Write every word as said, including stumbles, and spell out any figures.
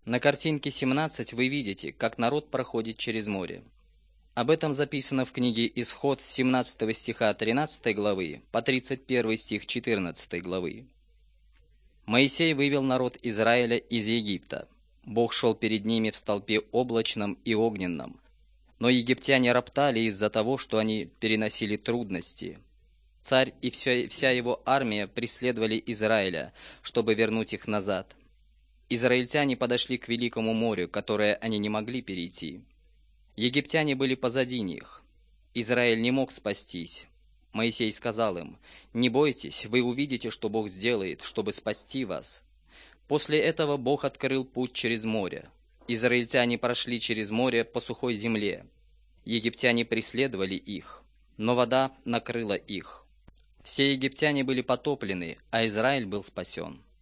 На картинке семнадцать вы видите, как народ проходит через море. Об этом записано в книге «Исход» с семнадцатого стиха тринадцатой главы по тридцать первый стих четырнадцатой главы. Моисей вывел народ Израиля из Египта. Бог шел перед ними в столпе облачном и огненном. Но египтяне роптали из-за того, что они переносили трудности. Царь и вся, вся его армия преследовали Израиля, чтобы вернуть их назад. Израильтяне подошли к Великому морю, которое они не могли перейти. Египтяне были позади них. Израиль не мог спастись. Моисей сказал им: «Не бойтесь, вы увидите, что Бог сделает, чтобы спасти вас». После этого Бог открыл путь через море. Израильтяне прошли через море по сухой земле. Египтяне преследовали их, но вода накрыла их. Все египтяне были потоплены, а Израиль был спасен.